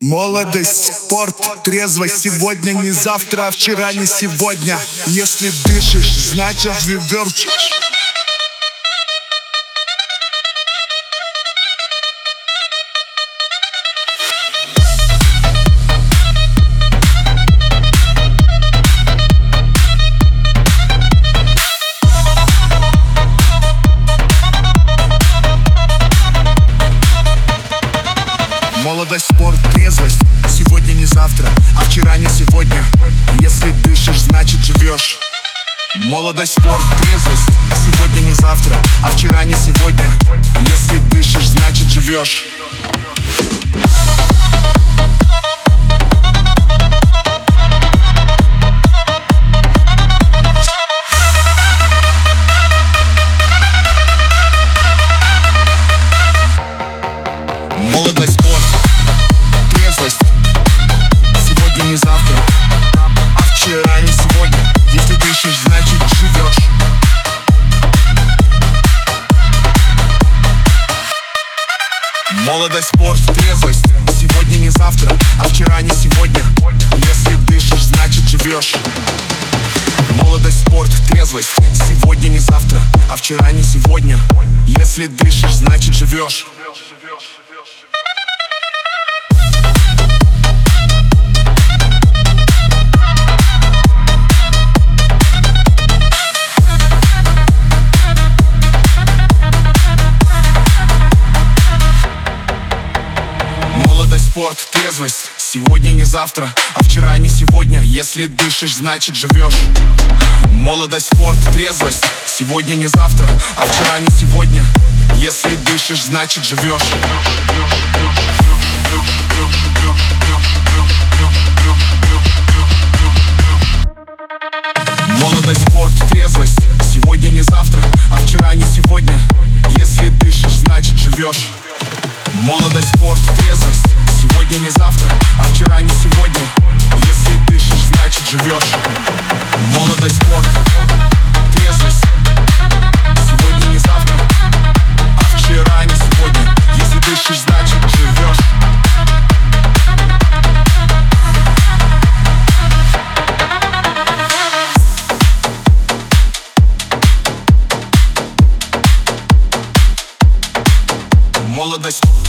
Молодость, спорт, трезвость. Сегодня не завтра, а вчера не сегодня. Если дышишь, значит живешь. Молодость, спорт, трезвость. Сегодня не завтра, а вчера не сегодня. Если дышишь, значит живешь. Молодость, спорт, трезвость. Сегодня не завтра, а вчера не сегодня. Если дышишь, значит живешь. Молодость, спорт, трезвость. Сегодня не завтра, а вчера не сегодня. Если дышишь, значит живешь. Молодость, спорт, трезвость. Сегодня не завтра, а вчера не сегодня. Если дышишь, значит живешь. Молодость, спорт, трезвость. Сегодня не завтра, а вчера не сегодня. Если дышишь, значит живешь. Молодость, спорт, трезвость. Сегодня не завтра, а вчера не сегодня. Если дышишь, значит живешь. Молодость, спорт, трезвость. Сегодня не завтра, а вчера не сегодня. Если дышишь, значит живешь. Молодость, спорт, трезвость. Сегодня не завтра, а вчера не сегодня. Если дышишь, значит живешь. Молодость, спорт, трезвость. Сегодня не завтра, а вчера не сегодня. Если дышишь, значит живешь. Молодость, спорт, трезвость. Сегодня не завтра, а вчера не сегодня. Если дышишь, значит живешь. Молодость.